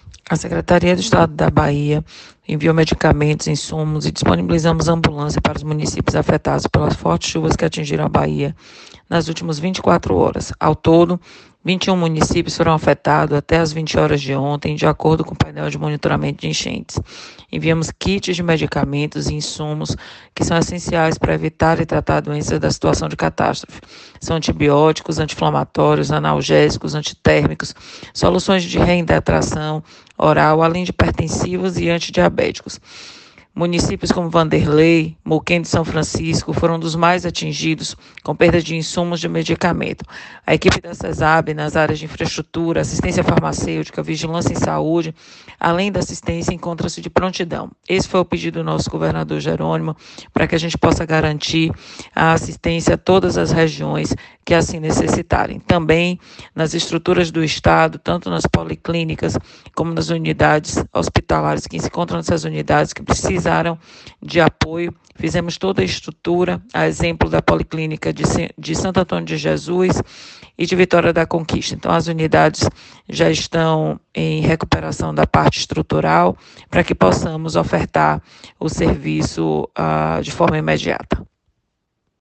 A Secretaria do Estado da Bahia enviou medicamentos, insumos e disponibilizamos ambulância para os municípios afetados pelas fortes chuvas que atingiram a Bahia nas últimas 24 horas. Ao todo, 21 municípios foram afetados até as 20 horas de ontem, de acordo com o painel de monitoramento de enchentes. Enviamos kits de medicamentos e insumos que são essenciais para evitar e tratar doenças da situação de catástrofe. São antibióticos, anti-inflamatórios, analgésicos, antitérmicos, soluções de reidratação oral, além de hipertensivos e antidiabéticos. Municípios como Vanderlei, Muquem de São Francisco foram dos mais atingidos com perda de insumos de medicamento. A equipe da CESAB nas áreas de infraestrutura, assistência farmacêutica, vigilância em saúde, além da assistência, encontra-se de prontidão. Esse foi o pedido do nosso governador Jerônimo, para que a gente possa garantir a assistência a todas as regiões que assim necessitarem. Também nas estruturas do Estado, tanto nas policlínicas como nas unidades hospitalares que se encontram nessas unidades que precisaram de apoio. Fizemos toda a estrutura, a exemplo da Policlínica de Santo Antônio de Jesus e de Vitória da Conquista. Então, as unidades já estão em recuperação da parte estrutural para que possamos ofertar o serviço de forma imediata.